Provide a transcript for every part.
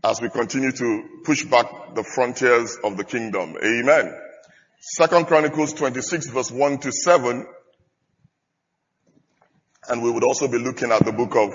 as we continue to push back the frontiers of the kingdom. Amen. 2 Chronicles 26 verse 1 to 7. And we would also be looking at the book of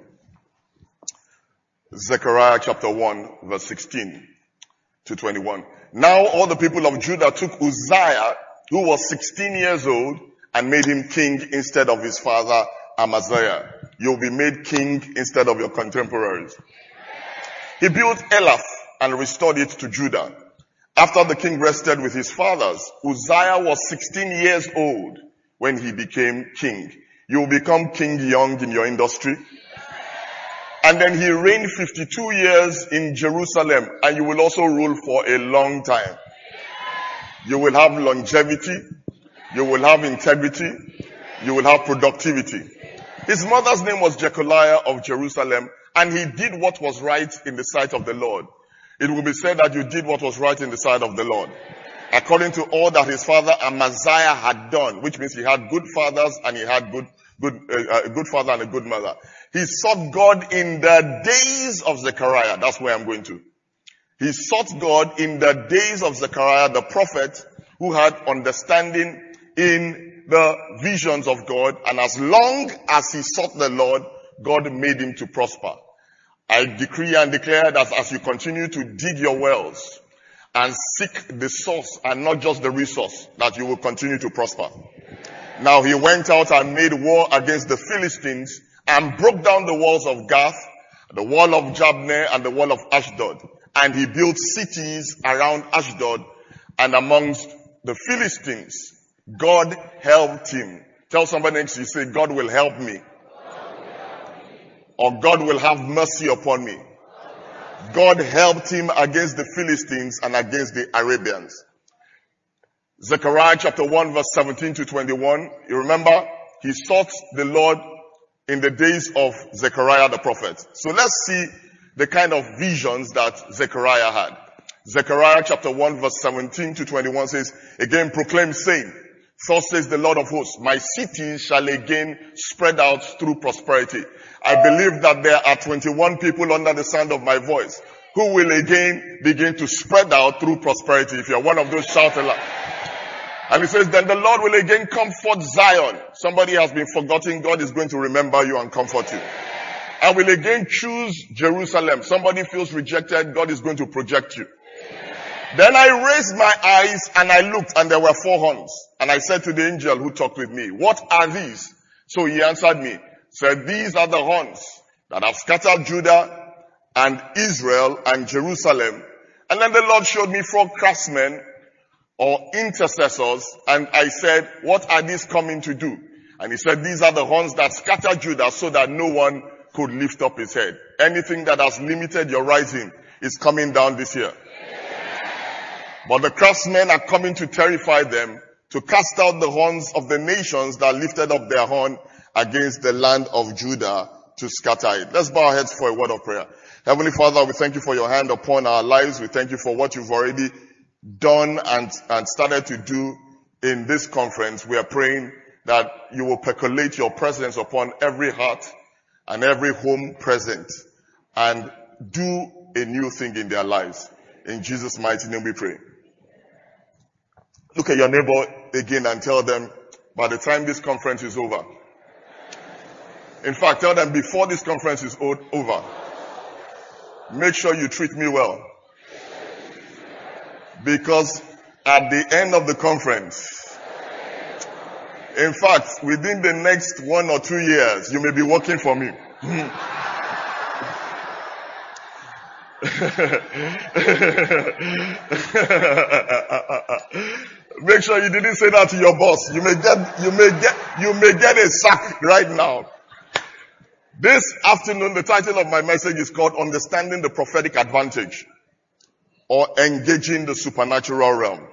Zechariah chapter 1 verse 16 to 21. Now all the people of Judah took Uzziah, who was 16 years old, and made him king instead of his father Amaziah. You'll be made king instead of your contemporaries. He built Elath and restored it to Judah. After the king rested with his fathers, Uzziah was 16 years old when he became king. You will become king young in your industry. And then he reigned 52 years in Jerusalem, and you will also rule for a long time. You will have longevity. You will have integrity. You will have productivity. His mother's name was Jecoliah of Jerusalem, and he did what was right in the sight of the Lord. It will be said that you did what was right in the sight of the Lord, according to all that his father Amaziah had done, which means he had good fathers and he had a good father and a good mother. He sought God in the days of Zechariah. That's where I'm going to. He sought God in the days of Zechariah, the prophet, who had understanding in the visions of God. And as long as he sought the Lord, God made him to prosper. I decree and declare that as you continue to dig your wells and seek the source and not just the resource, that you will continue to prosper. Now he went out and made war against the Philistines and broke down the walls of Gath, the wall of Jabneh, and the wall of Ashdod. And he built cities around Ashdod and amongst the Philistines. God helped him. Tell somebody next to you, say, God will help me. Or God will have mercy upon me. God helped him against the Philistines and against the Arabians. Zechariah chapter 1 verse 17 to 21. You remember, he sought the Lord in the days of Zechariah the prophet. So let's see the kind of visions that Zechariah had. Zechariah chapter 1 verse 17 to 21 says, again proclaim saying, thus says the Lord of hosts, my cities shall again spread out through prosperity. I believe that there are 21 people under the sound of my voice who will again begin to spread out through prosperity. If you're one of those, shout aloud. And he says, then the Lord will again comfort Zion. Somebody has been forgotten. God is going to remember you and comfort you. I will again choose Jerusalem. Somebody feels rejected. God is going to project you. Then I raised my eyes and I looked, and there were 4 horns. And I said to the angel who talked with me, what are these? So he answered me, said, these are the horns that have scattered Judah and Israel and Jerusalem. And then the Lord showed me 4 craftsmen or intercessors, and I said, what are these coming to do? And he said, these are the horns that scattered Judah so that no one could lift up his head. Anything that has limited your rising is coming down this year. But the craftsmen are coming to terrify them, to cast out the horns of the nations that lifted up their horn against the land of Judah, to scatter it. Let's bow our heads for a word of prayer. Heavenly Father, we thank you for your hand upon our lives. We thank you for what you've already done and started to do in this conference. We are praying that you will percolate your presence upon every heart and every home present and do a new thing in their lives. In Jesus' mighty name we pray. Look at your neighbor again and tell them, by the time this conference is over. In fact, tell them before this conference is over, make sure you treat me well. Because at the end of the conference, in fact, within the next 1 or 2 years, you may be working for me. Make sure you didn't say that to your boss. You may get a sack right now. This afternoon, the title of my message is called Understanding the Prophetic Advantage, or Engaging the Supernatural Realm.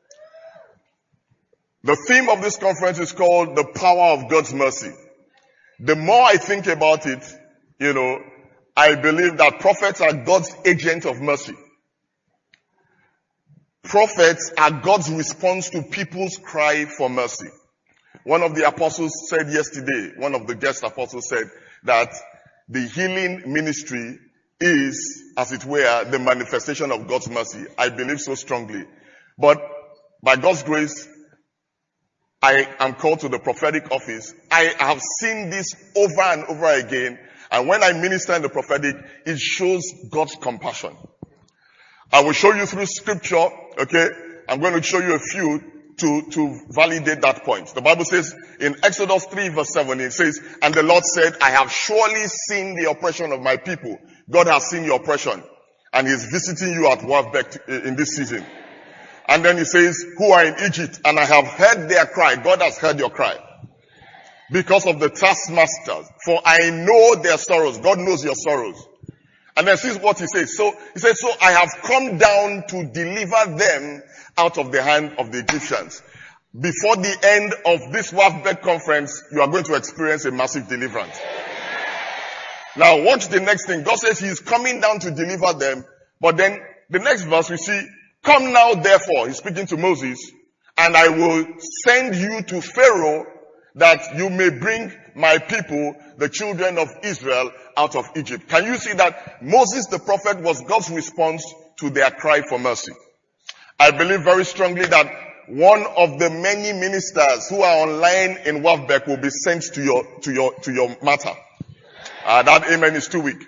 The theme of this conference is called The Power of God's Mercy. The more I think about it, I believe that prophets are God's agent of mercy. Prophets are God's response to people's cry for mercy. One of the apostles said yesterday, one of the guest apostles said that the healing ministry is, as it were, the manifestation of God's mercy. I believe so strongly. But by God's grace, I am called to the prophetic office. I have seen this over and over again. And when I minister in the prophetic, it shows God's compassion. I will show you through scripture, okay? I'm going to show you a few to validate that point. The Bible says in Exodus 3 verse 7, it says, and the Lord said, I have surely seen the oppression of my people. God has seen your oppression. And He's visiting you at Wavbek in this season. And then He says, who are in Egypt, and I have heard their cry. God has heard your cry. Because of the taskmasters. For I know their sorrows. God knows your sorrows. And then this is what He says. So He says, so I have come down to deliver them out of the hand of the Egyptians. Before the end of this Wavbek conference, you are going to experience a massive deliverance. Now watch the next thing. God says He is coming down to deliver them. But then the next verse we see, come now therefore, He's speaking to Moses, and I will send you to Pharaoh that you may bring my people, the children of Israel, out of Egypt. Can you see that Moses the prophet was God's response to their cry for mercy? I believe very strongly that one of the many ministers who are online in Wavbek will be sent to your matter. That amen is too weak.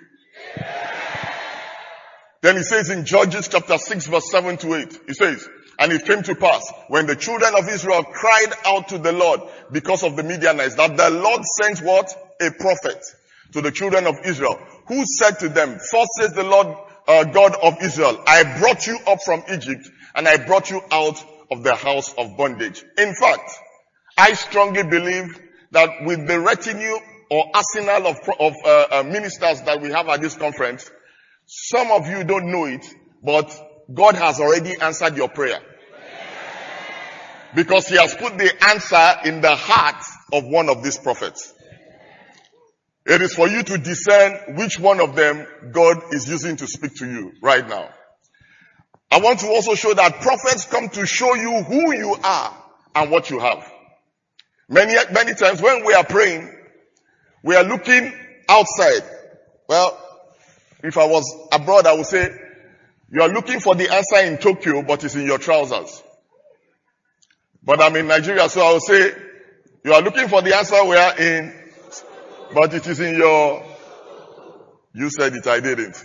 Then He says in Judges chapter 6 verse 7 to 8, He says, and it came to pass when the children of Israel cried out to the Lord because of the Midianites, that the Lord sent what? A prophet to the children of Israel, who said to them, thus says the Lord God of Israel, I brought you up from Egypt, and I brought you out of the house of bondage. In fact, I strongly believe that with the retinue or arsenal of ministers that we have at this conference, some of you don't know it, but God has already answered your prayer. Because He has put the answer in the heart of one of these prophets. It is for you to discern which one of them God is using to speak to you right now. I want to also show that prophets come to show you who you are and what you have. Many times when we are praying, we are looking outside. Well, if I was abroad, I would say, you are looking for the answer in Tokyo, but it's in your trousers. But I'm in Nigeria, so I will say, you are looking for the answer but it is in your, you said it, I didn't.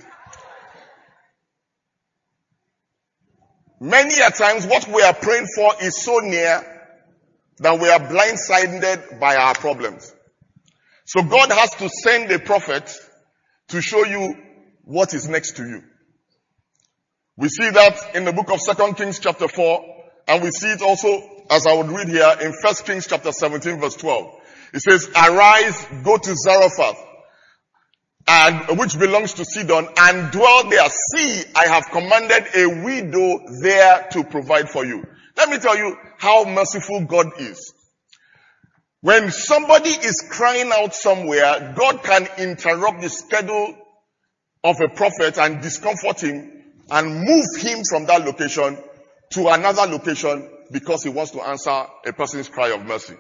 Many a times what we are praying for is so near that we are blindsided by our problems. So God has to send a prophet to show you what is next to you. We see that in the book of 2 Kings chapter 4, and we see it also, as I would read here, in 1 Kings chapter 17 verse 12. It says, arise, go to Zarephath, which belongs to Sidon, and dwell there. See, I have commanded a widow there to provide for you. Let me tell you how merciful God is. When somebody is crying out somewhere, God can interrupt the schedule of a prophet and discomfort him and move him from that location to another location because He wants to answer a person's cry of mercy.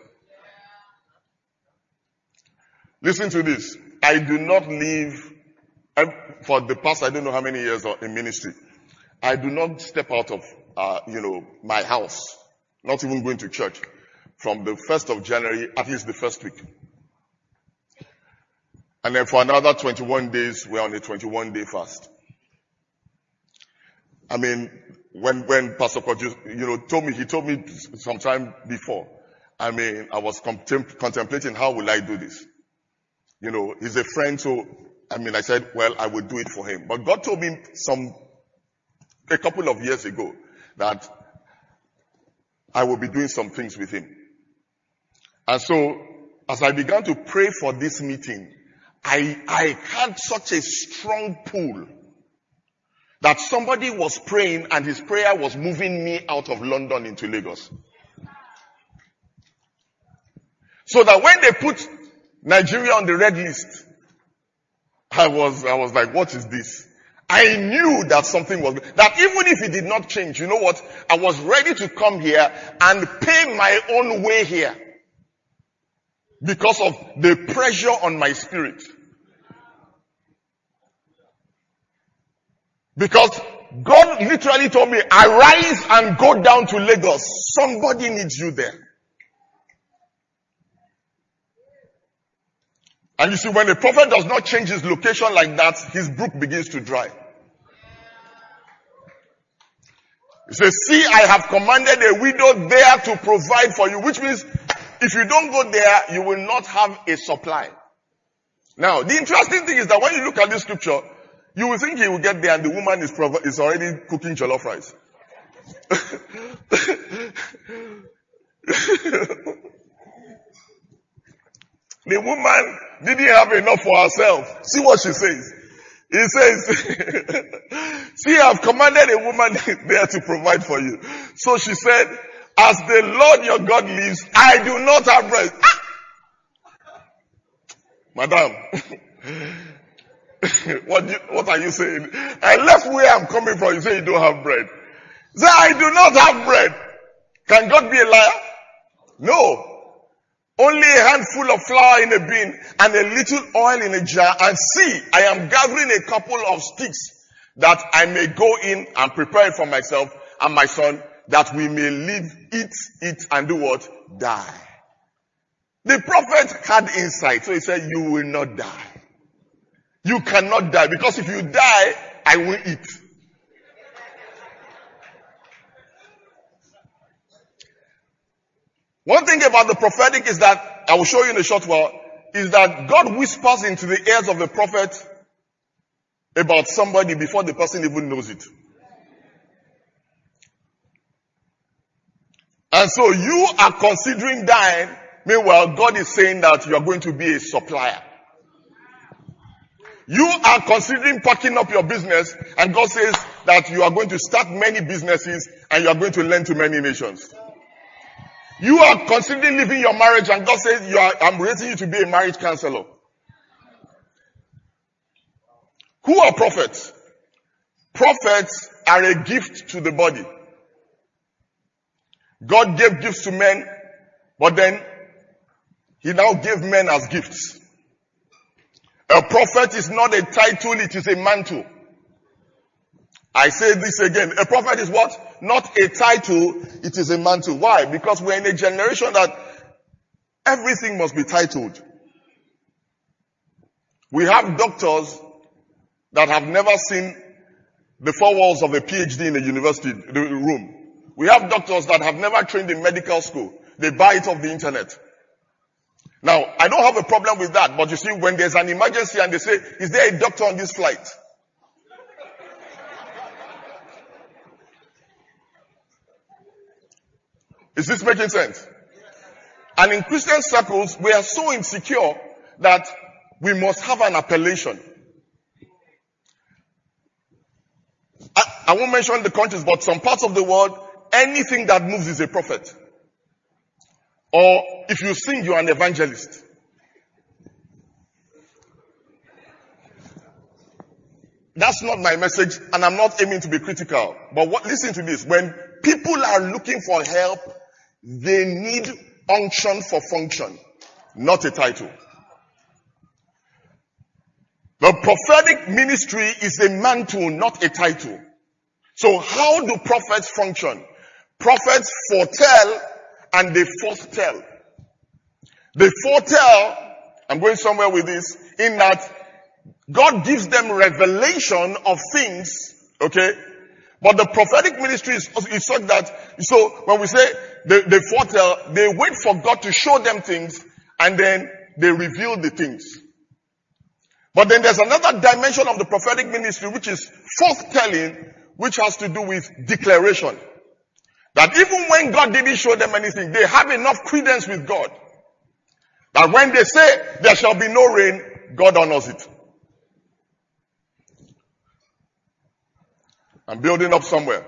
Listen to this. I do not live, for the past I don't know how many years in ministry, I do not step out of, my house, not even going to church, from the 1st of January, at least the first week. And then for another 21 days, we're on a 21-day fast. I mean, when Pastor Kojo, told me sometime before, I was contemplating how will I do this. He's a friend, so, I said, well, I would do it for him. But God told me a couple of years ago that I will be doing some things with him. And so, as I began to pray for this meeting, I had such a strong pull that somebody was praying and his prayer was moving me out of London into Lagos. So that when they put Nigeria on the red list, I was like, what is this? I knew that something was, that even if it did not change, you know what? I was ready to come here and pay my own way here because of the pressure on my spirit. Because God literally told me, arise and go down to Lagos. Somebody needs you there. And you see, when a prophet does not change his location like that, his brook begins to dry. He says, see, I have commanded a widow there to provide for you, which means if you don't go there, you will not have a supply. Now, the interesting thing is that when you look at this scripture, you will think he will get there and the woman is already cooking jollof rice. The woman didn't have enough for herself. See what she says. He says, see, I've commanded a woman there to provide for you. So she said, as the Lord your God lives, I do not have bread. Ah! Madam, what are you saying? I left where I'm coming from. You say you don't have bread. Say, I do not have bread. Can God be a liar? No. Only a handful of flour in a bin and a little oil in a jar. And see, I am gathering a couple of sticks that I may go in and prepare it for myself and my son, that we may live, eat, and do what? Die. The prophet had insight, so he said, you will not die. You cannot die, because if you die, I will eat. One thing about the prophetic is that, I will show you in a short while, is that God whispers into the ears of the prophet about somebody before the person even knows it. And so you are considering dying, meanwhile God is saying that you are going to be a supplier. You are considering packing up your business, and God says that you are going to start many businesses and you are going to lend to many nations. You are considering leaving your marriage, and God says I'm raising you to be a marriage counselor. Who are prophets? Prophets are a gift to the body. God gave gifts to men, but then he now gave men as gifts. A prophet is not a title, it is a mantle. I say this again. A prophet is what? Not a title, it is a mantle. Why? Because we're in a generation that everything must be titled. We have doctors that have never seen the four walls of a PhD in a university room. We have doctors that have never trained in medical school. They buy it off the internet. Now, I don't have a problem with that, but you see, when there's an emergency and they say, is there a doctor on this flight? Is this making sense? And in Christian circles, we are so insecure that we must have an appellation. I won't mention the countries, but some parts of the world, anything that moves is a prophet. Or if you sing, you're an evangelist. That's not my message, and I'm not aiming to be critical. But listen to this. When people are looking for help, they need unction for function, not a title. The prophetic ministry is a mantle, not a title. So how do prophets function? Prophets foretell and they foretell. They foretell, I'm going somewhere with this, in that God gives them revelation of things, okay? But the prophetic ministry is such that, so when we say they foretell, they wait for God to show them things and then they reveal the things. But then there's another dimension of the prophetic ministry which is foretelling, which has to do with declaration. That even when God didn't show them anything, they have enough credence with God. That when they say there shall be no rain, God honors it. I'm building up somewhere.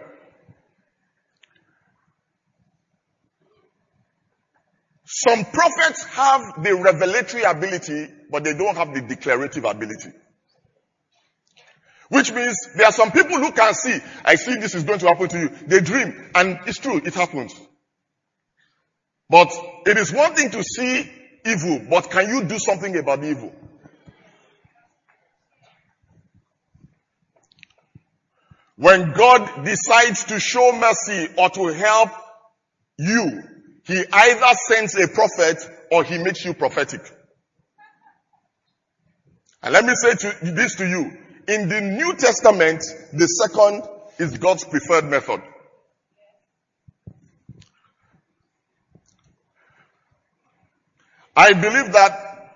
Some prophets have the revelatory ability, but they don't have the declarative ability. Which means there are some people who can see, I see this is going to happen to you. They dream, and it's true, it happens. But it is one thing to see evil, but can you do something about the evil? When God decides to show mercy or to help you, he either sends a prophet or he makes you prophetic. And let me say this to you. In the New Testament, the second is God's preferred method. I believe that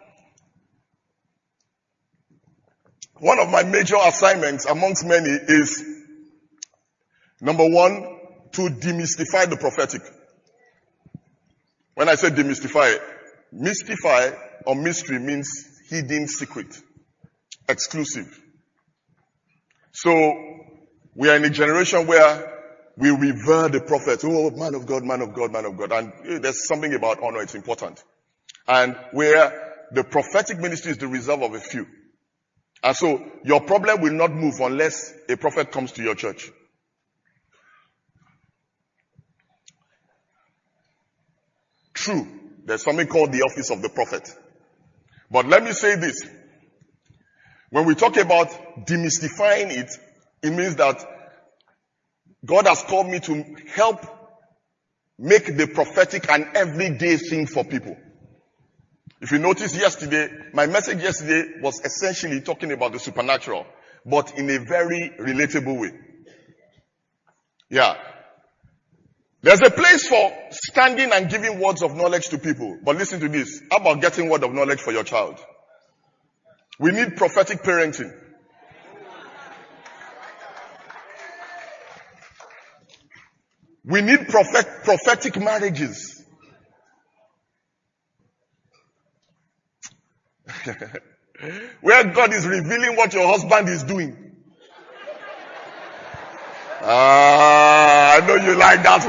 one of my major assignments amongst many is, number one, to demystify the prophetic. When I say demystify, mystify or mystery means hidden secret, exclusive. So we are in a generation where we revere the prophet. Oh, man of God, man of God, man of God. And there's something about honor, it's important. And where the prophetic ministry is the reserve of a few. And so your problem will not move unless a prophet comes to your church. True, there's something called the office of the prophet. But let me say this. When we talk about demystifying it, it means that God has called me to help make the prophetic an everyday thing for people. If you notice yesterday, my message yesterday was essentially talking about the supernatural, but in a very relatable way. Yeah. There's a place for standing and giving words of knowledge to people. But listen to this. How about getting word of knowledge for your child? We need prophetic parenting. We need prophetic marriages. Where God is revealing what your husband is doing. I know you like that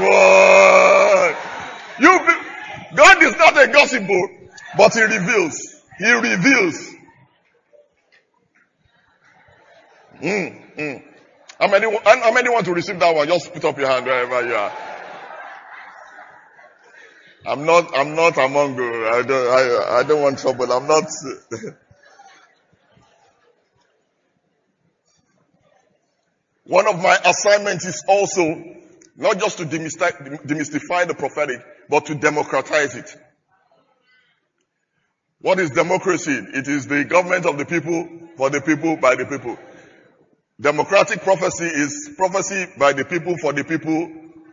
word. God is not a gossip book, but he reveals. He reveals. How many want to receive that one? Just put up your hand wherever you are. I'm not among you. I don't want trouble. I'm not. One of my assignments is also not just to demystify the prophetic, but to democratize it. What is democracy? It is the government of the people, for the people, by the people. Democratic prophecy is prophecy by the people, for the people.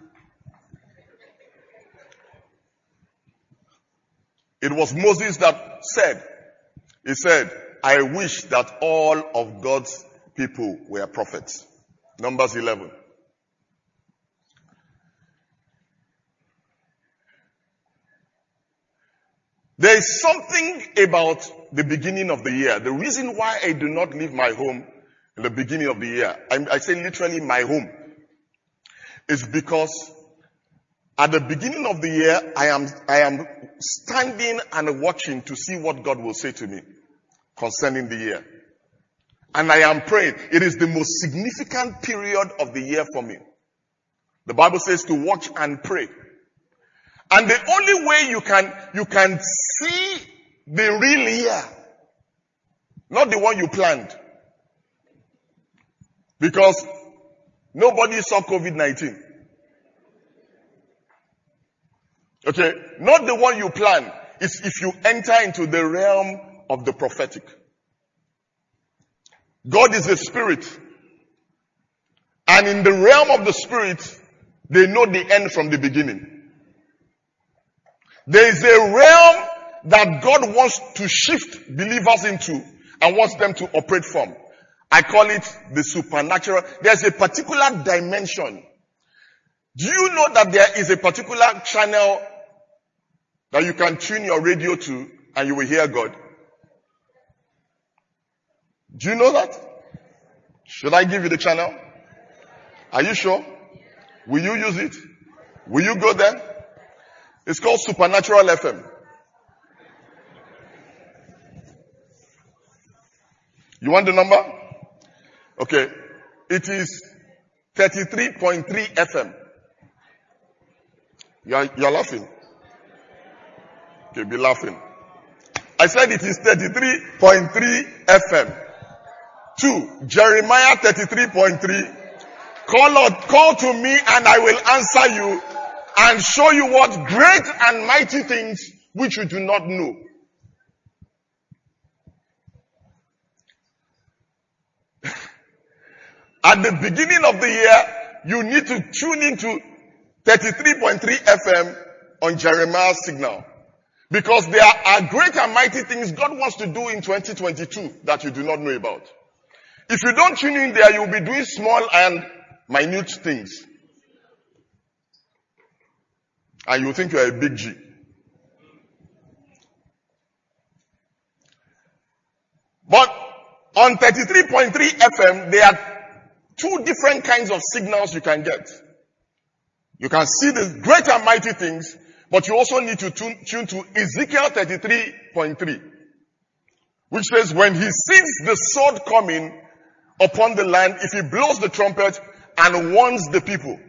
It was Moses that said, he said, I wish that all of God's people were prophets. Numbers 11. There is something about the beginning of the year. The reason why I do not leave my home in the beginning of the year, I say literally my home, is because at the beginning of the year, I am standing and watching to see what God will say to me concerning the year. And I am praying. It is the most significant period of the year for me. The Bible says to watch and pray. And the only way you can see the real year, not the one you planned. Because nobody saw COVID-19. Okay? Not the one you plan. It's if you enter into the realm of the prophetic. God is a spirit. And in the realm of the spirit, they know the end from the beginning. There is a realm that God wants to shift believers into and wants them to operate from. I call it the supernatural. There's a particular dimension. Do you know that there is a particular channel that you can tune your radio to and you will hear God? Do you know that? Should I give you the channel? Are you sure? Will you use it? Will you go there? It's called Supernatural FM. You want the number? Okay. It is 33.3 FM. You're laughing. Okay, be laughing. I said it is 33.3 FM. 2. Jeremiah 33.3. Call to me and I will answer you and show you what great and mighty things which you do not know. At the beginning of the year, you need to tune into 33.3 FM on Jeremiah's signal. Because there are great and mighty things God wants to do in 2022 that you do not know about. If you don't tune in there, you'll be doing small and minute things. And you think you're a big G. But on 33.3 FM, there are two different kinds of signals you can get. You can see the great and mighty things, but you also need to tune to Ezekiel 33.3, which says, when he sees the sword coming upon the land, if he blows the trumpet and warns the people.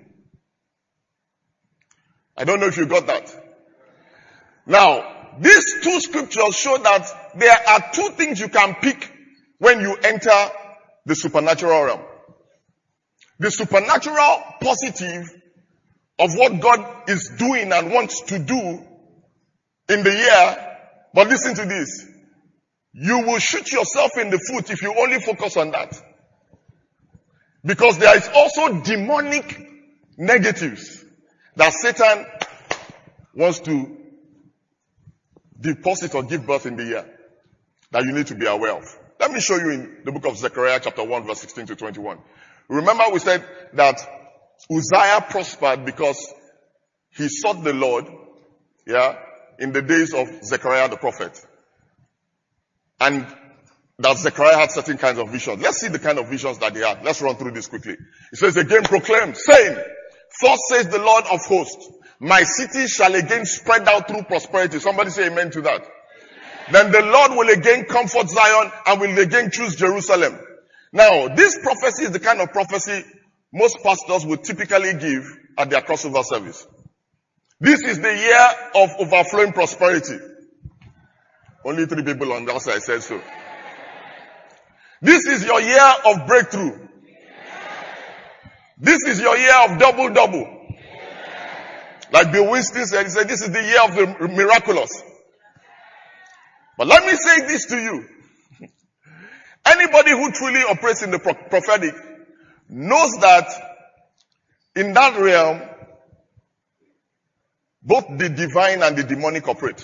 I don't know if you got that. Now, these two scriptures show that there are two things you can pick when you enter the supernatural realm. The supernatural positive of what God is doing and wants to do in the year. But listen to this. You will shoot yourself in the foot if you only focus on that. Because there is also demonic negatives that Satan wants to deposit or give birth in the year that you need to be aware of. Let me show you in the book of Zechariah chapter 1 verse 16 to 21. Remember we said that Uzziah prospered because he sought the Lord, in the days of Zechariah the prophet. And that Zechariah had certain kinds of visions. Let's see the kind of visions that he had. Let's run through this quickly. It says, again proclaim, saying, thus says the Lord of hosts, my city shall again spread out through prosperity. Somebody say amen to that. Then the Lord will again comfort Zion and will again choose Jerusalem. Now, this prophecy is the kind of prophecy most pastors would typically give at their crossover service. This is the year of overflowing prosperity. Only 3 people on that side said so. This is your year of breakthrough. This is your year of double. Like Bill Winston said, he said, this is the year of the miraculous. But let me say this to you. Anybody who truly operates in the prophetic knows that in that realm, both the divine and the demonic operate.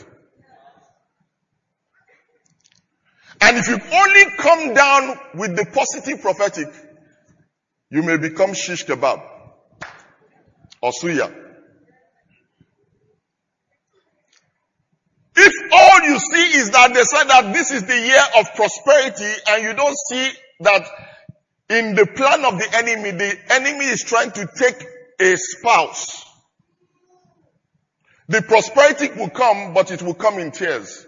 And if you only come down with the positive prophetic, you may become shish kebab or suya. If all you see is that they said that this is the year of prosperity and you don't see that in the plan of the enemy is trying to take a spouse. The prosperity will come, but it will come in tears.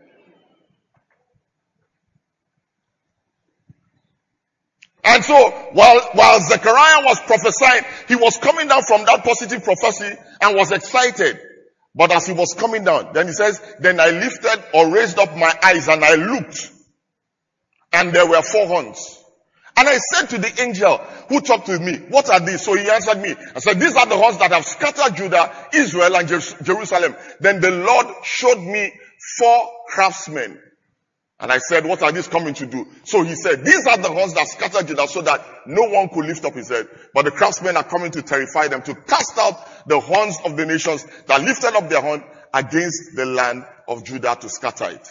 And so, while Zechariah was prophesying, he was coming down from that positive prophecy and was excited. But as he was coming down, then he says, then I lifted or raised up my eyes and I looked, and there were 4 horns. And I said to the angel who talked with me, what are these? So he answered me. I said, these are the horns that have scattered Judah, Israel, and Jerusalem. Then the Lord showed me 4 craftsmen. And I said, what are these coming to do? So he said, these are the horns that scattered Judah so that no one could lift up his head. But the craftsmen are coming to terrify them, to cast out the horns of the nations that lifted up their horn against the land of Judah to scatter it.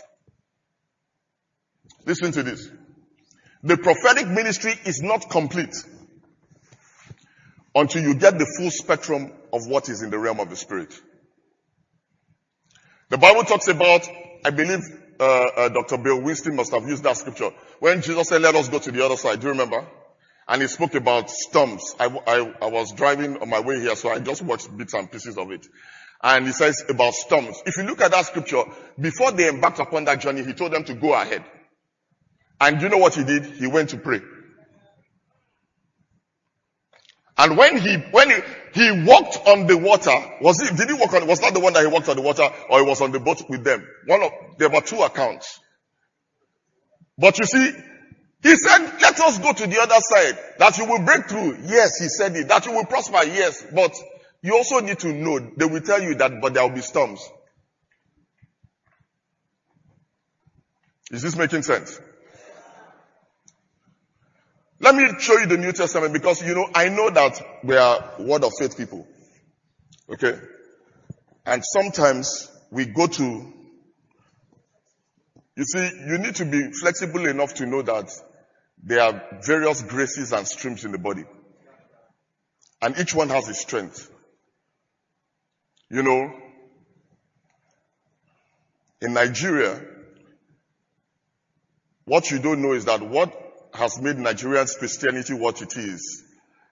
Listen to this. The prophetic ministry is not complete until you get the full spectrum of what is in the realm of the spirit. The Bible talks about, I believe, Dr. Bill Winston must have used that scripture. When Jesus said, let us go to the other side. Do you remember? And he spoke about storms. I was driving on my way here, so I just watched bits and pieces of it. And he says about storms. If you look at that scripture, before they embarked upon that journey, he told them to go ahead. And do you know what he did? He went to pray. And when he walked on the water, was that the one that he walked on the water, or he was on the boat with them? There were 2 accounts. But you see, He said, let us go to the other side. That you will break through. Yes, he said it. That you will prosper. Yes. But you also need to know, they will tell you that, but there will be storms. Is this making sense? Let me show you the New Testament because, I know that we are word of faith people. Okay? And sometimes we go to, you see, you need to be flexible enough to know that there are various graces and streams in the body. And each one has its strength. In Nigeria, what you don't know is that what has made Nigerian Christianity what it is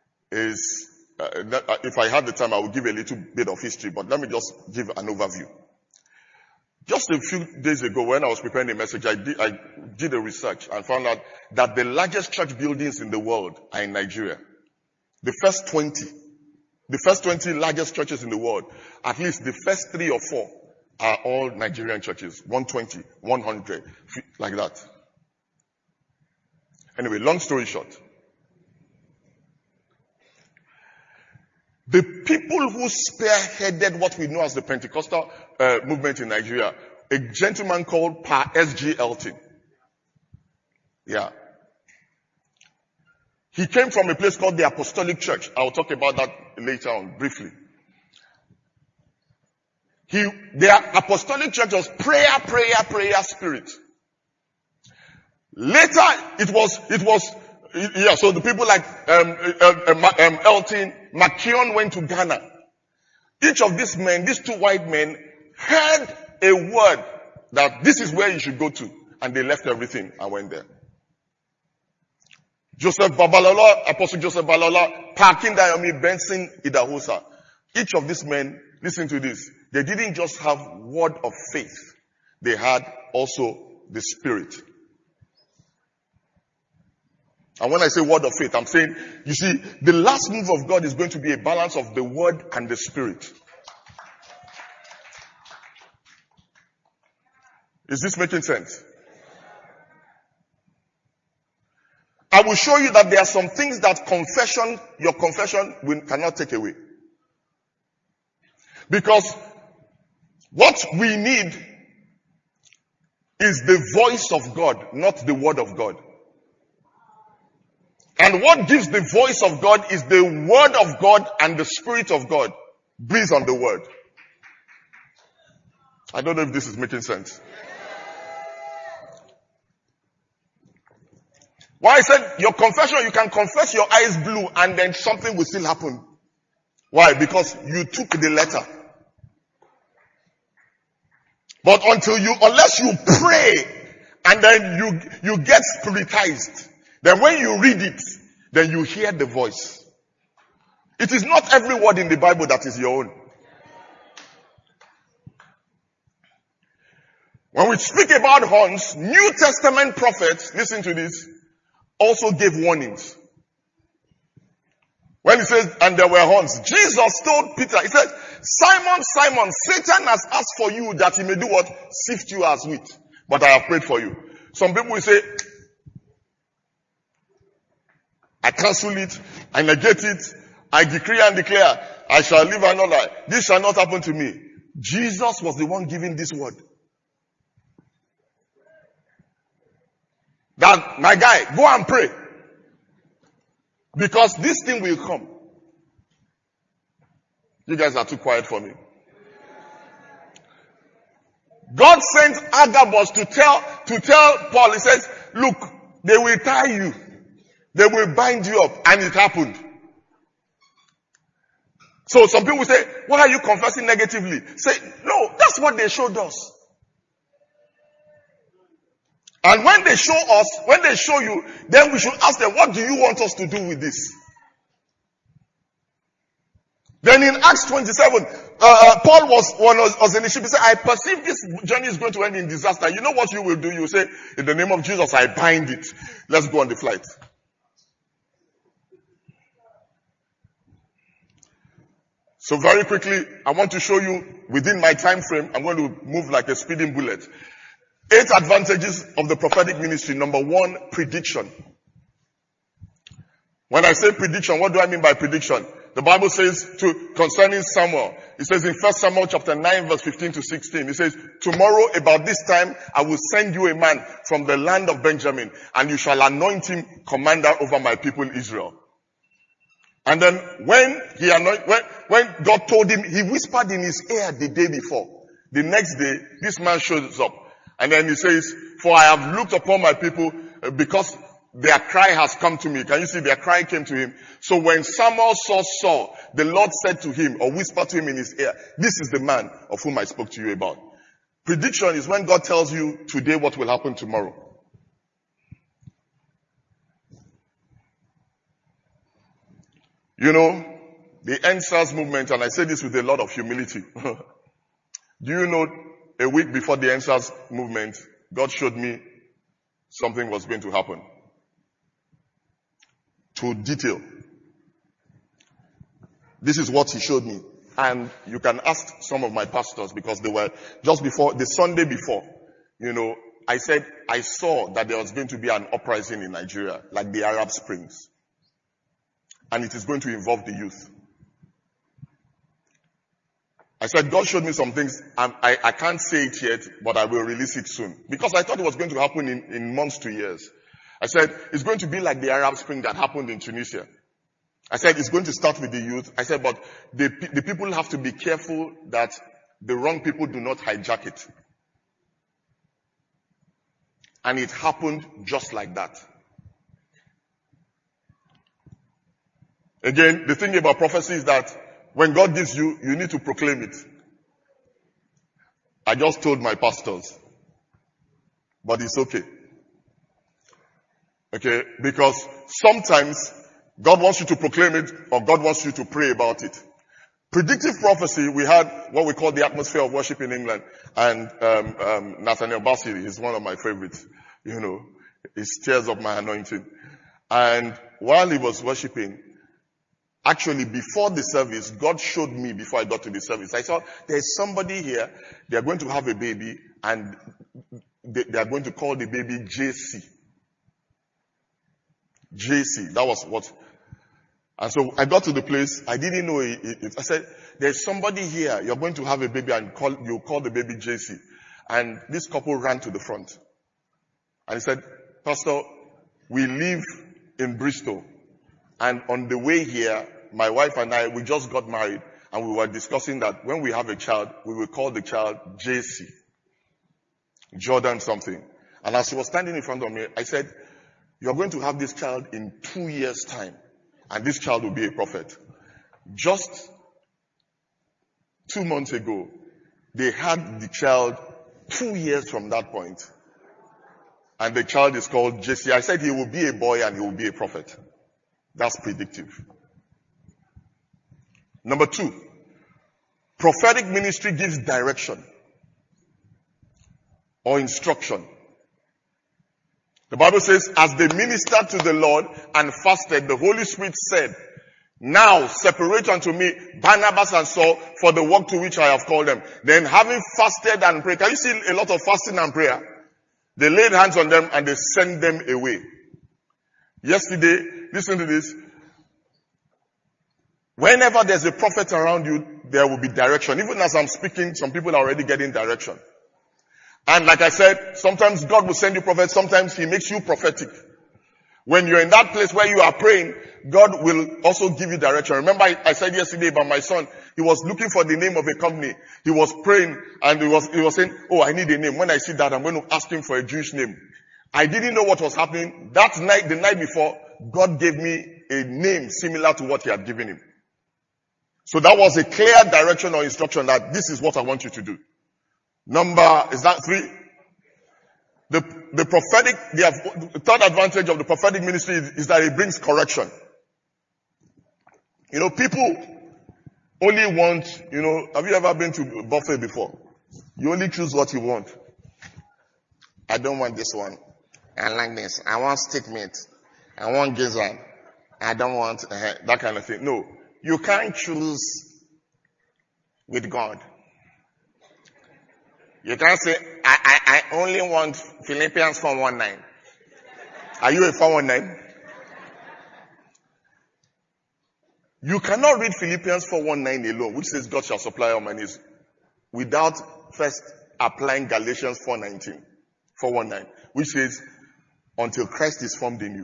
if I had the time, I would give a little bit of history, but let me just give an overview. Just a few days ago, when I was preparing the message, I did a research and found out that the largest church buildings in the world are in Nigeria. The first 20 largest churches in the world, at least the first 3 or 4 are all Nigerian churches. 120, 100, like that. Anyway, long story short. The people who spearheaded what we know as the Pentecostal movement in Nigeria, a gentleman called Pa S.G. Elton. Yeah. He came from a place called the Apostolic Church. I'll talk about that later on, briefly. The Apostolic Church was prayer spirit. Later, so the people like Elton, McKeon went to Ghana. Each of these men, these 2 white men, heard a word that this is where you should go to. And they left everything and went there. Joseph Babalola, Apostle Joseph Babalola, Parkindayomi, Benson Idahosa. Each of these men, listen to this, they didn't just have word of faith. They had also the Spirit. And when I say word of faith, I'm saying, you see, the last move of God is going to be a balance of the word and the Spirit. Is this making sense? I will show you that there are some things that your confession cannot take away. Because what we need is the voice of God, not the word of God. And what gives the voice of God is the word of God and the Spirit of God. Breathe on the word. I don't know if this is making sense. Why I said your confession, you can confess your eyes blue and then something will still happen. Why? Because you took the letter. But unless you pray and then you get spiritized, then when you read it, then you hear the voice. It is not every word in the Bible that is your own. When we speak about horns, New Testament prophets, listen to this, also gave warnings. When he says, and there were horns, Jesus told Peter, he said, Simon, Simon, Satan has asked for you that he may do what? Sift you as wheat. But I have prayed for you. Some people will say, I cancel it, I negate it, I decree and declare, I shall live and not die. This shall not happen to me. Jesus was the one giving this word. That, my guy, go and pray. Because this thing will come. You guys are too quiet for me. God sent Agabus to tell Paul, he says, look, they will tie you. They will bind you up. And it happened. So some people say, why are you confessing negatively? Say, no, that's what they showed us. And when they show you, then we should ask them, what do you want us to do with this? Then in Acts 27, Paul was in the ship. He said, I perceive this journey is going to end in disaster. You know what you will do? You say, in the name of Jesus, I bind it. Let's go on the flight. So very quickly, I want to show you within my time frame, I'm going to move like a speeding bullet. 8 advantages of the prophetic ministry. Number 1, prediction. When I say prediction, what do I mean by prediction? The Bible says concerning Samuel, it says in 1 Samuel chapter 9 verse 15 to 16, it says, tomorrow about this time I will send you a man from the land of Benjamin, and you shall anoint him commander over my people Israel. And then when God told him, he whispered in his ear the day before. The next day, this man shows up. And then he says, for I have looked upon my people because their cry has come to me. Can you see their cry came to him? So when Samuel saw Saul, the Lord said to him, or whispered to him in his ear, this is the man of whom I spoke to you about. Prediction is when God tells you today what will happen tomorrow. You know, the NSAS movement, and I say this with a lot of humility. Do you know, a week before the NSAS movement, God showed me something was going to happen. To detail. This is what he showed me. And you can ask some of my pastors, because they were just before, the Sunday before, you know, I said, I saw that there was going to be an uprising in Nigeria, like the Arab Springs. And it is going to involve the youth. I said, God showed me some things. I can't say it yet, but I will release it soon. Because I thought it was going to happen in months to years. I said, it's going to be like the Arab Spring that happened in Tunisia. I said, it's going to start with the youth. I said, but the people have to be careful that the wrong people do not hijack it. And it happened just like that. Again, the thing about prophecy is that when God gives you, you need to proclaim it. I just told my pastors. But it's okay. Okay? Because sometimes God wants you to proclaim it, or God wants you to pray about it. Predictive prophecy, we had what we call the atmosphere of worship in England. And Nathaniel Bassey is one of my favorites. You know, he stirs up my anointing. And while he was worshiping, actually, before the service, God showed me before I got to the service. I saw there's somebody here, they are going to have a baby, and they are going to call the baby JC. JC, that was what. And so I got to the place, I didn't know it. I said, there's somebody here, you're going to have a baby, and you call the baby JC. And this couple ran to the front. And he said, Pastor, we live in Bristol. And on the way here, my wife and I, we just got married, and we were discussing that when we have a child, we will call the child JC. Jordan something. And as she was standing in front of me, I said, you're going to have this child in 2 years' time, and this child will be a prophet. Just 2 months ago, they had the child 2 years from that point. And the child is called JC. I said he will be a boy and he will be a prophet. That's predictive. Number 2, prophetic ministry gives direction or instruction. The Bible says, as they ministered to the Lord and fasted, the Holy Spirit said, now separate unto me Barnabas and Saul for the work to which I have called them. Then having fasted and prayed, can you see a lot of fasting and prayer? They laid hands on them and they sent them away. Yesterday, listen to this. Whenever there's a prophet around you, there will be direction. Even as I'm speaking, some people are already getting direction. And like I said, sometimes God will send you prophets, sometimes He makes you prophetic. When you're in that place where you are praying, God will also give you direction. Remember I said yesterday about my son, he was looking for the name of a company. He was praying and he was saying, oh, I need a name. When I see that, I'm going to ask him for a Jewish name. I didn't know what was happening. That night, the night before, God gave me a name similar to what He had given him. So that was a clear direction or instruction that this is what I want you to do. Is that 3? The third advantage of the prophetic ministry is that it brings correction. You know, people only want, you know, have you ever been to a buffet before? You only choose what you want. I don't want this one. I like this. I want steak meat. I want gizzard. I don't want that kind of thing. No, you can't choose with God. You can't say, I only want Philippians 4:19. Are you a 4:19? You cannot read Philippians 4:19 alone, which says God shall supply all my needs, without first applying Galatians 4:19, which says, until Christ is formed in you.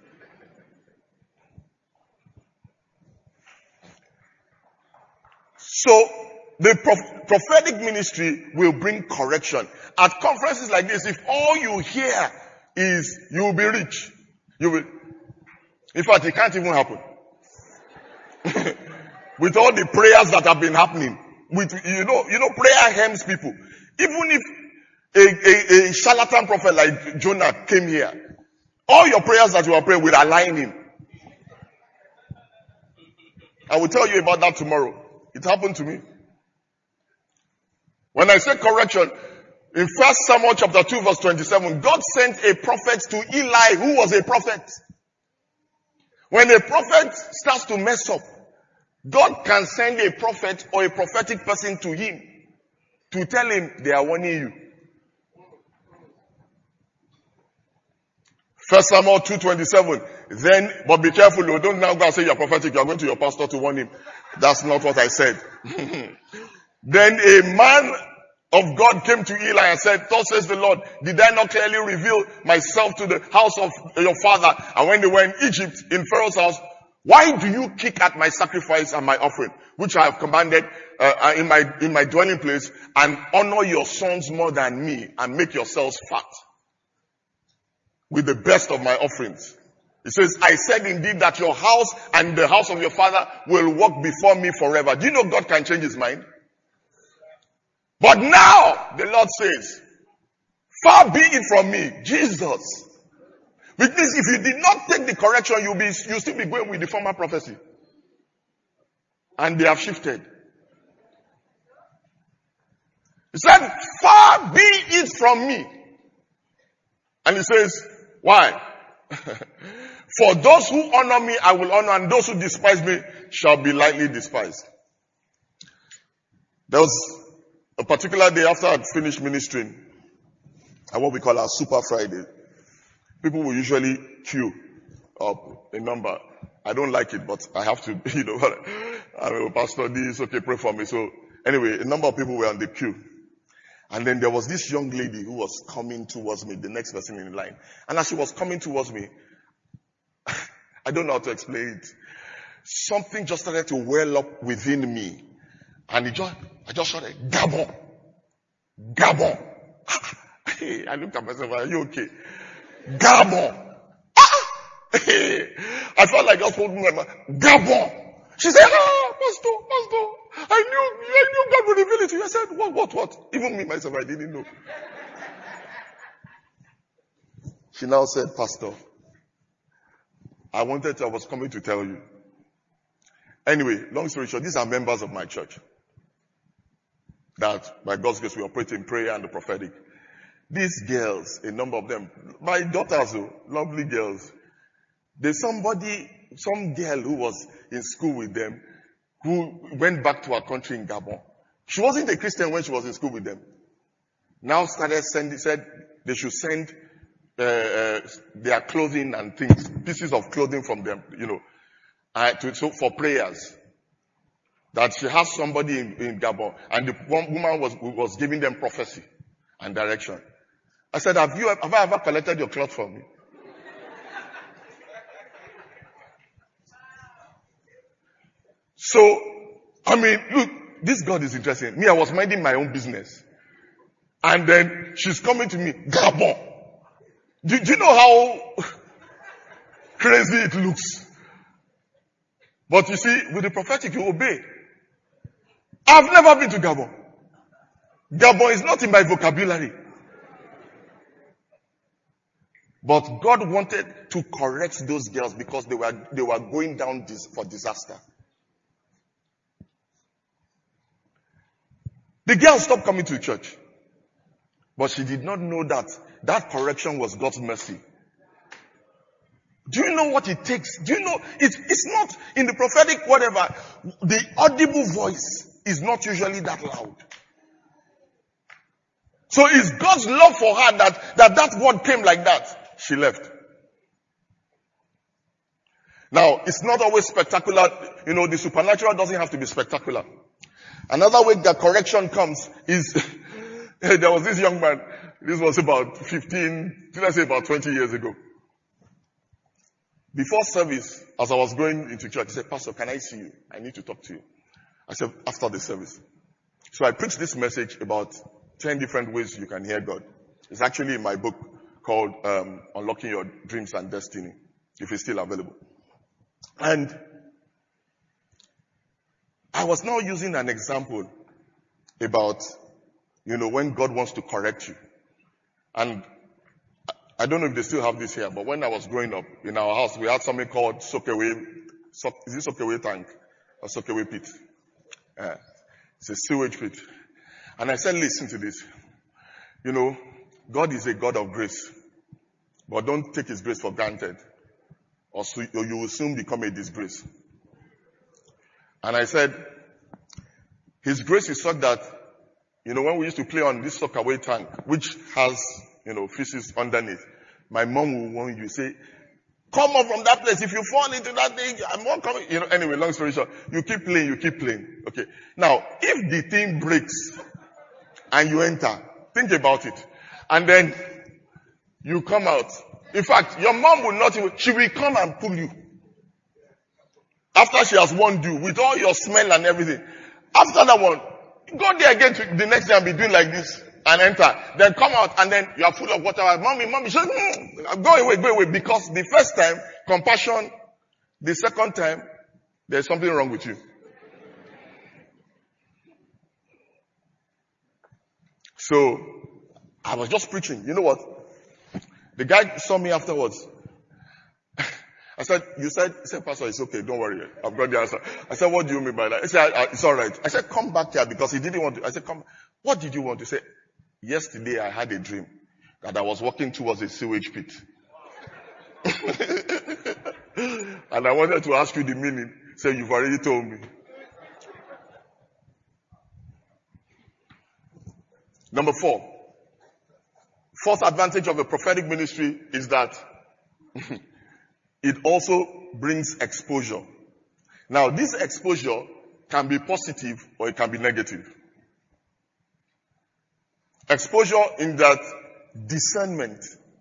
So, the prophetic ministry will bring correction. At conferences like this, if all you hear is, you will be rich. You will. In fact, it can't even happen. With all the prayers that have been happening. Prayer harms people. Even if a charlatan prophet like Jonah came here, all your prayers that you are praying will align him. I will tell you about that tomorrow. It happened to me. When I say correction, in 1 Samuel chapter 2 verse 27, God sent a prophet to Eli who was a prophet. When a prophet starts to mess up, God can send a prophet or a prophetic person to him to tell him they are warning you. 1 Samuel 2:27. But be careful, you don't now go and say you're prophetic, you're going to your pastor to warn him. That's not what I said. Then a man of God came to Eli and said, thus says the Lord, did I not clearly reveal myself to the house of your father? And when they were in Egypt, in Pharaoh's house, why do you kick at my sacrifice and my offering, which I have commanded in my dwelling place, and honor your sons more than me, and make yourselves fat with the best of my offerings? It says, I said indeed that your house and the house of your father will walk before me forever. Do you know God can change his mind? But now, the Lord says, far be it from me, Jesus. Which means if you did not take the correction, you'll still be going with the former prophecy. And they have shifted. He said, far be it from me. And he says, why? For those who honor me, I will honor, and those who despise me shall be lightly despised. There was a particular day after I'd finished ministering, at what we call our Super Friday. People will usually queue up a number. I don't like it, but I have to, I'm a pastor, this, okay, pray for me. So anyway, a number of people were on the queue. And then there was this young lady who was coming towards me, the next person in line. And as she was coming towards me, I don't know how to explain it. Something just started to well up within me. And I just shouted, Gabon! Gabon! I looked at myself, are you okay? Gabon! I felt like I was holding my mouth. Gabon! She said, Pastor, I knew God would reveal it to you. I said, what? Even me, myself, I didn't know. She now said, Pastor, I was coming to tell you. Anyway, long story short, these are members of my church. That, by God's grace, we operate in prayer and the prophetic. These girls, a number of them, my daughters, lovely girls, there's some girl who was in school with them, who went back to her country in Gabon. She wasn't a Christian when she was in school with them. Now said they should send their clothing and things, pieces of clothing from them, for prayers. That she has somebody in Gabon, and the woman was giving them prophecy and direction. I said, have I ever collected your cloth for me? So, look, this God is interesting. Me, I was minding my own business. And then she's coming to me, Gabon. Do you know how crazy it looks? But you see, with the prophetic, you obey. I've never been to Gabon. Gabon is not in my vocabulary. But God wanted to correct those girls because they were going down for disaster. The girl stopped coming to church. But she did not know that correction was God's mercy. Do you know what it takes? Do you know, it's not in the prophetic whatever, the audible voice is not usually that loud. So it's God's love for her that word came like that. She left. Now, it's not always spectacular. The supernatural doesn't have to be spectacular. Another way that correction comes is, there was this young man, this was about 20 years ago. Before service, as I was going into church, he said, Pastor, can I see you? I need to talk to you. I said, after the service. So I preached this message about 10 different ways you can hear God. It's actually in my book called Unlocking Your Dreams and Destiny, if it's still available. And I was now using an example about, when God wants to correct you. And I don't know if they still have this here, but when I was growing up, in our house, we had something called soakaway. Is it soakaway tank or soakaway pit? It's a sewage pit. And I said, listen to this. God is a God of grace, but don't take his grace for granted, or you will soon become a disgrace. And I said, his grace is such that, when we used to play on this soakaway tank, which has, fishes underneath, my mom will warn you, say, come up from that place. If you fall into that thing, I'm not coming. Anyway, long story short, you keep playing. Okay. Now, if the thing breaks and you enter, think about it. And then you come out. In fact, your mom will not even, she will come and pull you. After she has warned you with all your smell and everything. After that one, go there again to the next day and be doing like this and enter. Then come out and then you are full of water. Mommy, she says, go away. Because the first time, compassion. The second time, there's something wrong with you. So, I was just preaching. You know what? The guy saw me afterwards. I said, he said, Pastor, it's okay, don't worry. I've got the answer. I said, what do you mean by that? He said, it's alright. I said, come back here because he didn't want to. I said, come. What did you want to say? Yesterday I had a dream that I was walking towards a sewage pit. And I wanted to ask you the meaning. So you've already told me. Number 4. Fourth advantage of the prophetic ministry is that it also brings exposure. Now, this exposure can be positive or it can be negative. Exposure in that discernment,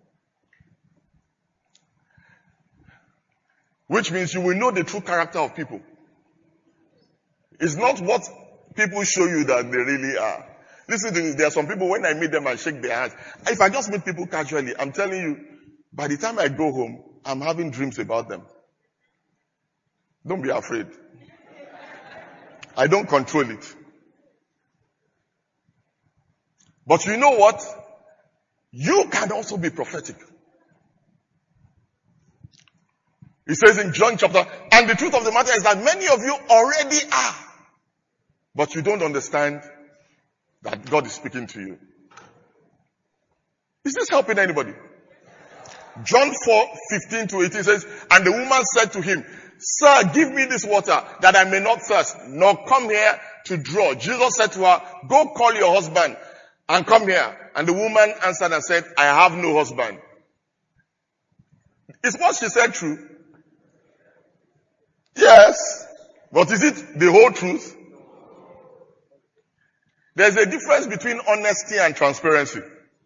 which means you will know the true character of people. It's not what people show you that they really are. Listen to this, there are some people, when I meet them and shake their hands, if I just meet people casually, I'm telling you, by the time I go home, I'm having dreams about them. Don't be afraid. I don't control it. But you know what? You can also be prophetic. It says in John chapter, and the truth of the matter is that many of you already are. But you don't understand that God is speaking to you. Is this helping anybody? John 4:15-18 says, and the woman said to him, Sir, give me this water that I may not thirst, nor come here to draw. Jesus said to her, go call your husband and come here. And the woman answered and said, I have no husband. Is what she said true? Yes. But is it the whole truth? There's a difference between honesty and transparency.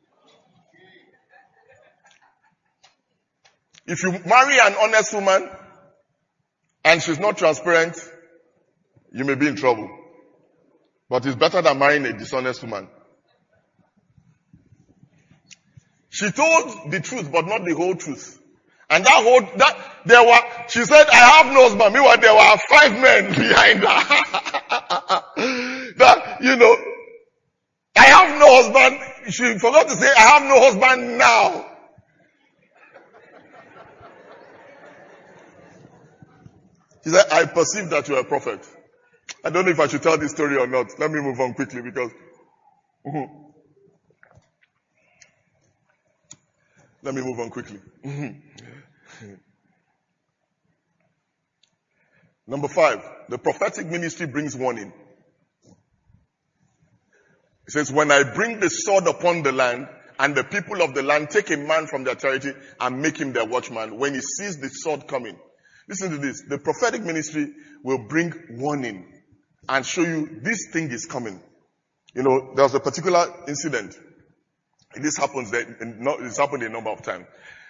If you marry an honest woman and she's not transparent, you may be in trouble. But it's better than marrying a dishonest woman. She told the truth, but not the whole truth. And she said, I have no husband. Meanwhile, there were 5 men behind her. I have no husband. She forgot to say, I have no husband now. She said, I perceive that you are a prophet. I don't know if I should tell this story or not. Let me move on quickly because... Let me move on quickly. Number 5, the prophetic ministry brings warning. It says, when I bring the sword upon the land, and the people of the land take a man from their territory and make him their watchman, when he sees the sword coming. Listen to this. The prophetic ministry will bring warning and show you this thing is coming. You know, there was a particular incident. This happens, it's happened a number of times.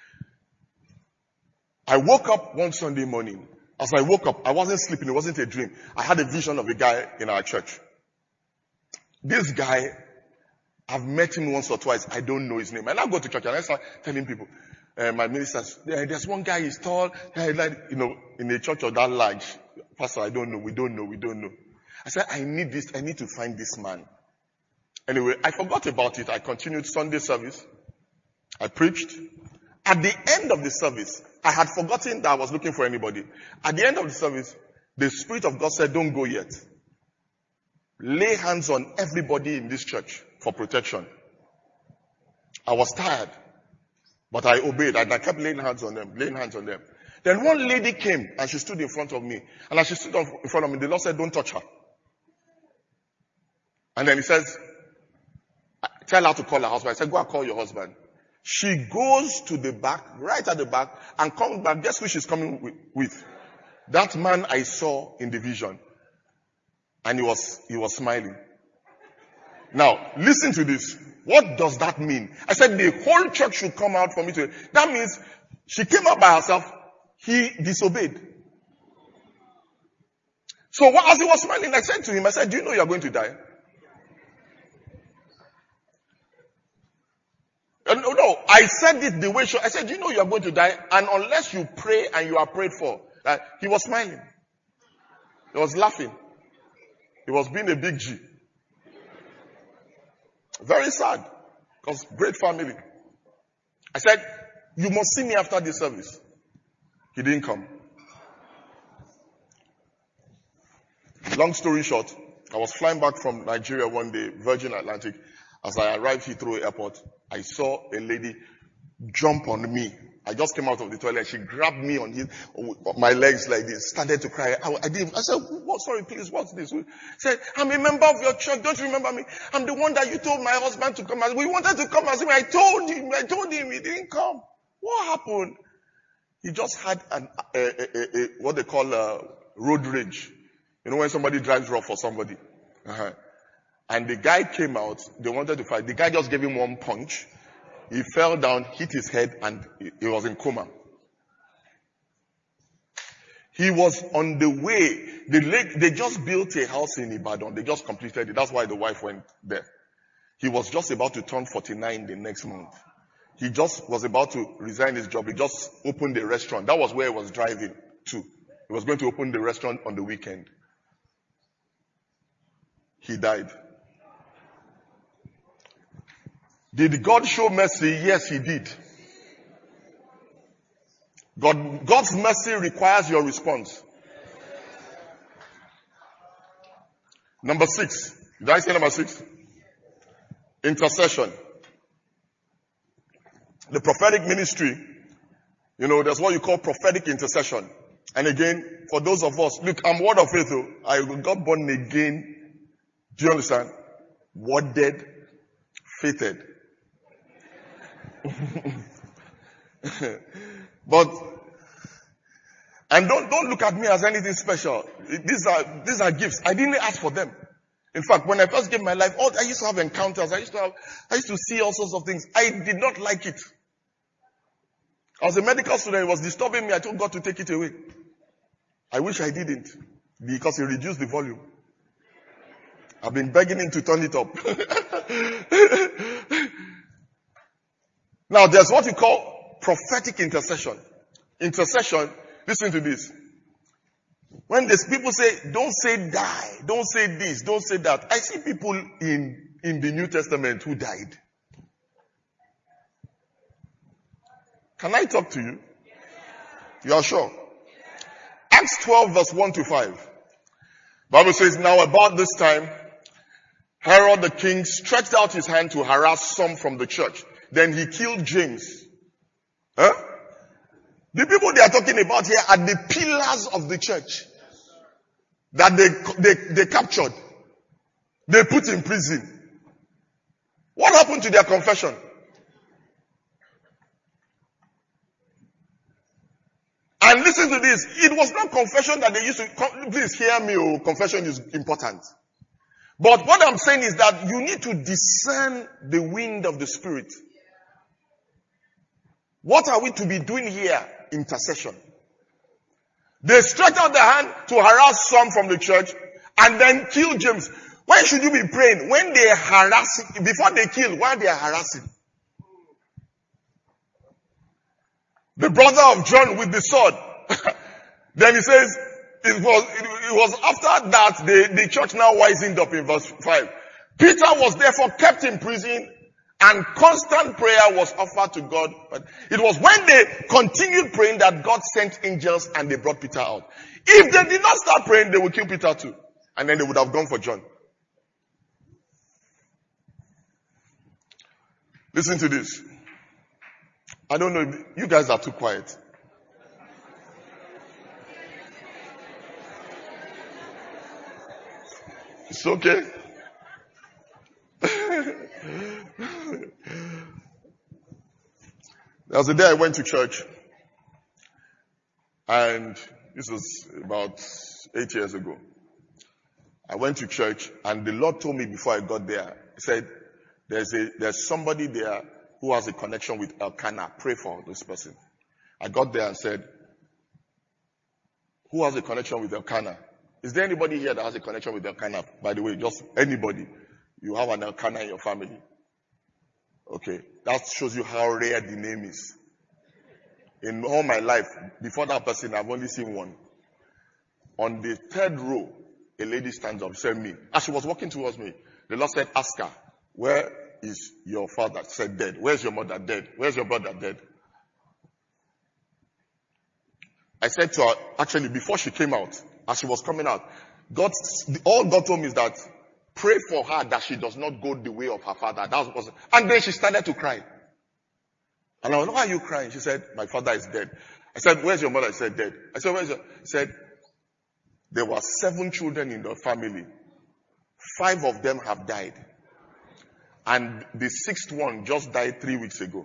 I woke up one Sunday morning. As I woke up, I wasn't sleeping. It wasn't a dream. I had a vision of a guy in our church. This guy, I've met him once or twice. I don't know his name. And I go to church and I start telling people, my ministers, there's one guy, he's tall, like, you know, in a church of that large. Pastor, I don't know. We don't know. I said, I need to find this man. Anyway, I forgot about it. I continued Sunday service. I preached. At the end of the service, I had forgotten that I was looking for anybody. At the end of the service, the Spirit of God said, don't go yet. Lay hands on everybody in this church for protection. I was tired, but I obeyed. I kept laying hands on them. Then one lady came and she stood in front of me. And as she stood in front of me, the Lord said, don't touch her. And then he says, tell her to call her husband. I said, go and call your husband. She goes to the back, right at the back, and comes back. Guess who she's coming with? That man I saw in the vision. And he was smiling. Now, listen to this. What does that mean? I said the whole church should come out for me to. That means she came out by herself. He disobeyed. So as he was smiling, I said to him, do you know you are going to die? No, I said it the way I said, do you know you are going to die? And unless you pray and you are prayed for. He was smiling. He was laughing. He was being a big G. Very sad. Because great family. I said, you must see me after this service. He didn't come. Long story short, I was flying back from Nigeria one day, Virgin Atlantic. As I arrived at Heathrow Airport, I saw a lady jump on me. I just came out of the toilet. She grabbed me on my legs like this, started to cry. I said, what, sorry, please, what's this? She said, I'm a member of your church. Don't you remember me? I'm the one that you told my husband to come. We wanted to come and see me. I told him he didn't come. What happened? He just had what they call road rage. You know, when somebody drives rough for somebody. And the guy came out. They wanted to fight. The guy just gave him one punch. He fell down, hit his head, and he was in coma. He was on the way. They just built a house in Ibadan. They just completed it. That's why the wife went there. He was just about to turn 49 the next month. He just was about to resign his job. He just opened a restaurant. That was where he was driving to. He was going to open the restaurant on the weekend. He died. Did God show mercy? Yes, he did. God's mercy requires your response. Number 6. Did I say number 6? Intercession. The prophetic ministry, you know, there's what you call prophetic intercession. And again, for those of us, look, I'm word of faith. I got born again. Do you understand? Worded, faithed. And don't look at me as anything special. These are gifts. I didn't ask for them. In fact, when I first gave my life, I used to have encounters. I used to see all sorts of things. I did not like it. I was a medical student. It was disturbing me. I told God to take it away. I wish I didn't, because He reduced the volume. I've been begging Him to turn it up. Now, there's what we call prophetic intercession. Intercession, listen to this. When these people say, don't say die, don't say this, don't say that. I see people in the New Testament who died. Can I talk to you? You are sure? Acts 12 verse 1 to 5. Bible says, now about this time, Herod the king stretched out his hand to harass some from the church. Then he killed James. The people they are talking about here are the pillars of the church that they captured. They put in prison. What happened to their confession? And listen to this. It was not confession that they used to, please hear me, oh, confession is important. But what I'm saying is that you need to discern the wind of the Spirit. What are we to be doing here? Intercession. They stretch out their hand to harass some from the church and then kill James. When should you be praying? When they are harassing, before they kill, while they are harassing. The brother of John with the sword. Then he says, it was after that the church now wisened up in verse 5. Peter was therefore kept in prison and constant prayer was offered to God. But it was when they continued praying that God sent angels and they brought Peter out. If they did not start praying, they would kill Peter too. And then they would have gone for John. Listen to this. I don't know, you guys are too quiet. It's okay. There was a day I went to church, and this was about 8 years ago. I went to church, and the Lord told me before I got there, He said, there's somebody there who has a connection with Elkanah. Pray for this person. I got there and said, who has a connection with Elkanah? Is there anybody here that has a connection with Elkanah? By the way, just anybody. You have an Elkanah in your family. Okay. That shows you how rare the name is. In all my life, before that person, I've only seen one. On the third row, a lady stands up, said me. As she was walking towards me, the Lord said, ask her, where is your father? She said, dead. Where's your mother? Dead. Where's your brother? Dead. I said to her, actually, before she came out, as she was coming out, all God told me is that pray for her that she does not go the way of her father. That was, and then she started to cry. And I went, why are you crying? She said, my father is dead. I said, where's your mother? She said, dead. I said, where's your? She said, there were 7 children in the family. 5 of them have died. And the 6th one just died 3 weeks ago.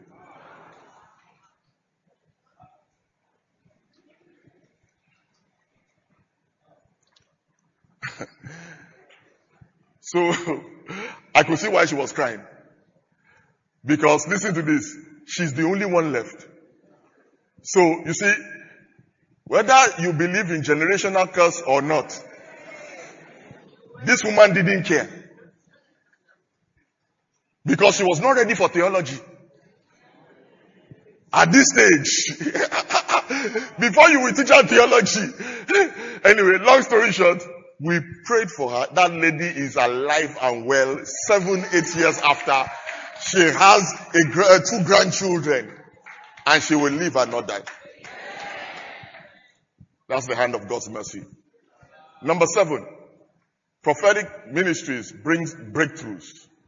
So, I could see why she was crying. Because, listen to this, she's the only one left. So, you see, whether you believe in generational curse or not, this woman didn't care. Because she was not ready for theology. At this stage, before you will teach her theology. Anyway, long story short, we prayed for her. That lady is alive and well 7-8 years after. She has 2 grandchildren. And she will live and not die. That's the hand of God's mercy. Number 7. Prophetic ministries brings breakthroughs.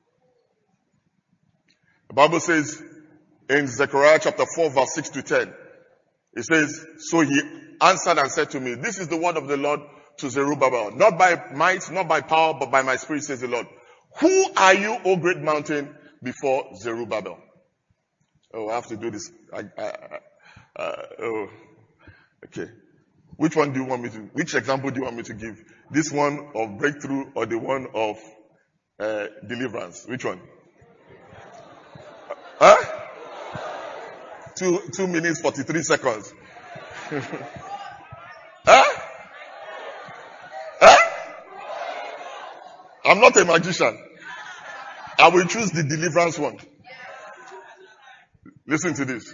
The Bible says in Zechariah chapter 4 verse 6 to 10. It says, so he answered and said to me, this is the word of the Lord to Zerubbabel. Not by might, not by power, but by my spirit, says the Lord. Who are you, O great mountain, before Zerubbabel? Oh, I have to do this. Okay. Which one do you want me to, which example do you want me to give? This one of breakthrough or the one of deliverance? Which one? Huh? 2 minutes, 43 seconds. Huh? Huh? I'm not a magician. I will choose the deliverance one. Listen to this.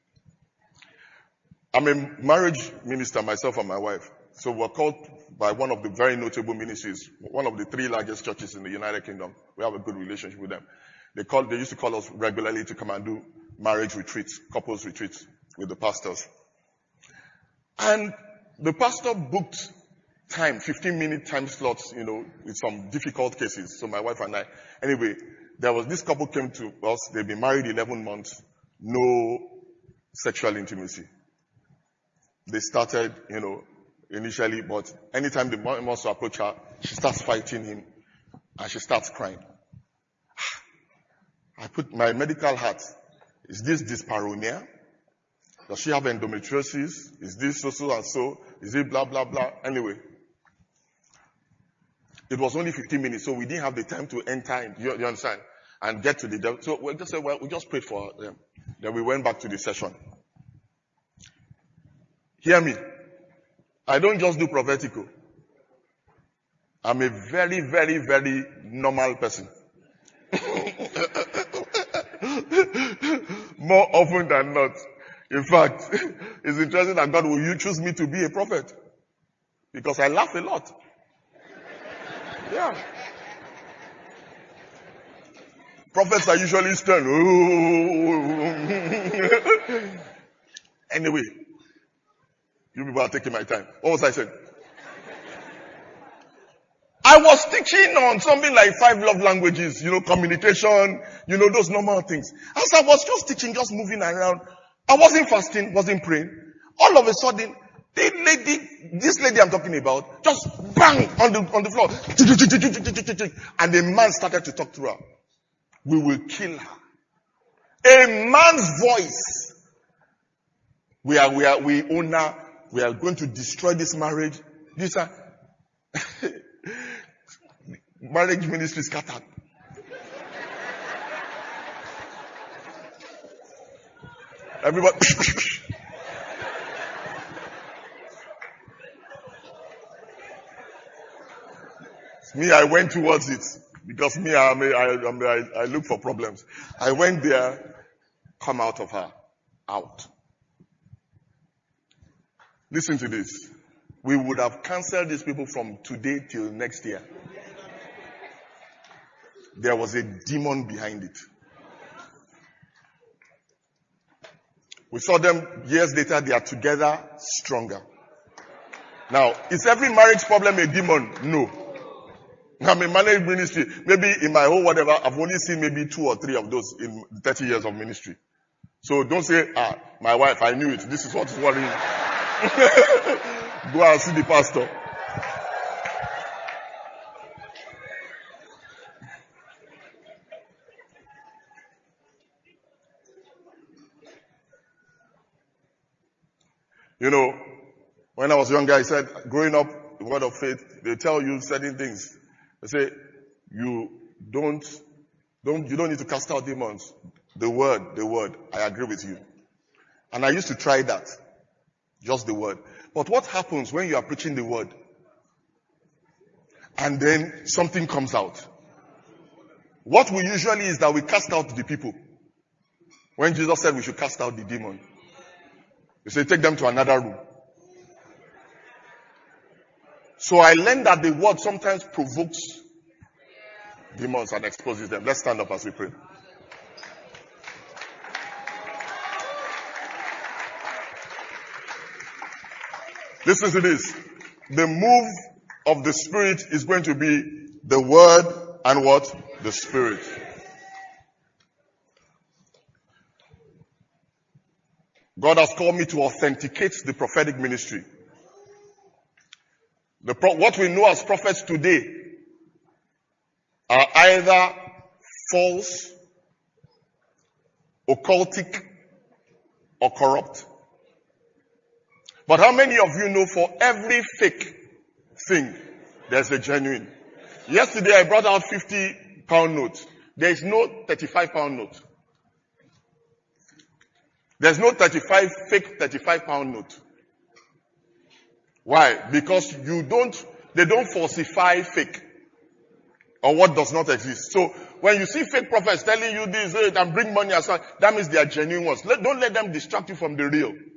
I'm a marriage minister, myself and my wife. So we're called by one of the very notable ministries, one of the 3 largest churches in the United Kingdom. We have a good relationship with them. They used to call us regularly to come and do marriage retreats, couples retreats with the pastors. And the pastor booked time, 15-minute time slots, with some difficult cases. So my wife and I, anyway, there was this couple came to us. They've been married 11 months, no sexual intimacy. They started, initially, but anytime the man wants to approach her, she starts fighting him and she starts crying. I put my medical hat. Is this dyspareunia? Does she have endometriosis? Is this so and so? Is it blah, blah, blah? Anyway. It was only 15 minutes, so we didn't have the time to enter in, you understand? And get to the devil. So we just said, well, we just prayed for them. Then we went back to the session. Hear me. I don't just do prophetical. I'm a very, very, very normal person. More often than not. In fact, it's interesting that God will choose me to be a prophet. Because I laugh a lot. Yeah. Prophets are usually stern. Anyway, you people are taking my time. What was I saying? I was teaching on something like 5 love languages, communication, those normal things. As I was just teaching, just moving around, I wasn't fasting, wasn't praying. All of a sudden, this lady I'm talking about, just bang on the floor. And a man started to talk to her. We will kill her. A man's voice. We own her. We are going to destroy this marriage. This marriage ministry scattered. Everybody. Me, I went towards it because me, I look for problems. I went there, come out of her, out. Listen to this. We would have cancelled these people from today till next year. There was a demon behind it. We saw them years later, they are together, stronger. Now, is every marriage problem a demon? No. I'm a marriage ministry. Maybe in my whole whatever, I've only seen maybe 2 or 3 of those in 30 years of ministry. So don't say, my wife, I knew it. This is what is worrying. Go and see the pastor. When I was younger, I said, growing up, the word of faith, they tell you certain things. They say, you don't need to cast out demons. The word. I agree with you. And I used to try that. Just the word. But what happens when you are preaching the word? And then something comes out. What we usually is that we cast out the people. When Jesus said we should cast out the demon. He said, take them to another room. So I learned that the word sometimes provokes demons and exposes them. Let's stand up as we pray. Listen to this. The move of the Spirit is going to be the word and what? The Spirit. God has called me to authenticate the prophetic ministry. What we know as prophets today are either false, occultic, or corrupt. But how many of you know for every fake thing, there's a genuine? Yesterday I brought out 50-pound note. There is no 35-pound note. There's no fake 35-pound note. Why? Because they don't falsify fake or what does not exist. So when you see fake prophets telling you this and bring money aside, that means they are genuine ones. Don't let them distract you from the real.